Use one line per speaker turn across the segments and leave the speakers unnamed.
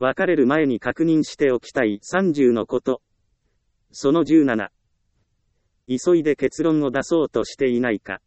別れる前に確認しておきたい30のこと。その17。急いで結論を出そうとしていないか。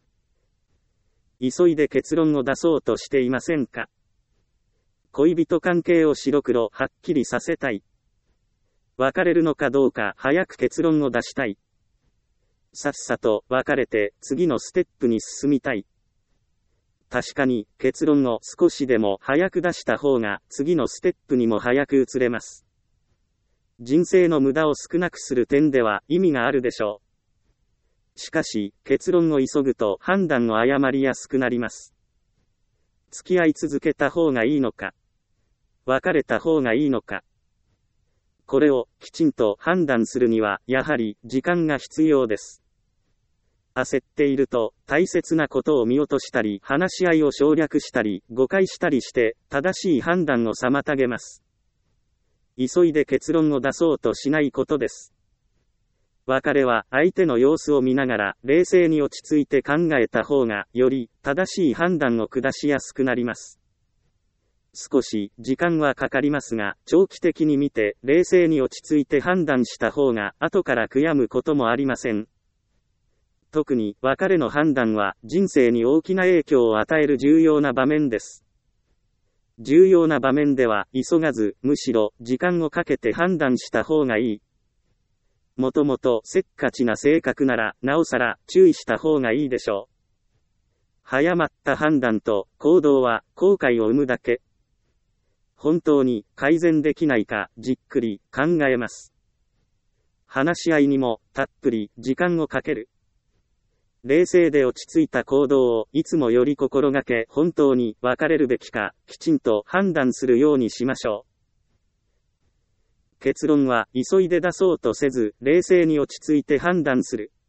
急いで結論を出そうとしていませんか。恋人関係を白黒はっきりさせたい。別れるのかどうか早く結論を出したい。さっさと別れて次のステップに進みたい。確かに結論を少しでも早く出した方が次のステップにも早く移れます。人生の無駄を少なくする点では意味があるでしょう。しかし結論を急ぐと判断を誤りやすくなります。付き合い続けた方がいいのか、別れた方がいいのか。これをきちんと判断するにはやはり時間が必要です。焦っていると大切なことを見落としたり、話し合いを省略したり、誤解したりして正しい判断を妨げます。急いで結論を出そうとしないことです。別れは相手の様子を見ながら冷静に落ち着いて考えた方がより正しい判断を下しやすくなります。少し時間はかかりますが、長期的に見て冷静に落ち着いて判断した方が後から悔やむこともありません。特に別れの判断は人生に大きな影響を与える重要な場面です。重要な場面では急がず、むしろ時間をかけて判断した方がいい。もともとせっかちな性格ならなおさら注意した方がいいでしょう。早まった判断と行動は後悔を生むだけ。本当に改善できないかじっくり考えます。話し合いにもたっぷり時間をかける。冷静で落ち着いた行動をいつもより心がけ、本当に別れるべきかきちんと判断するようにしましょう。結論は急いで出そうとせず、冷静に落ち着いて判断する。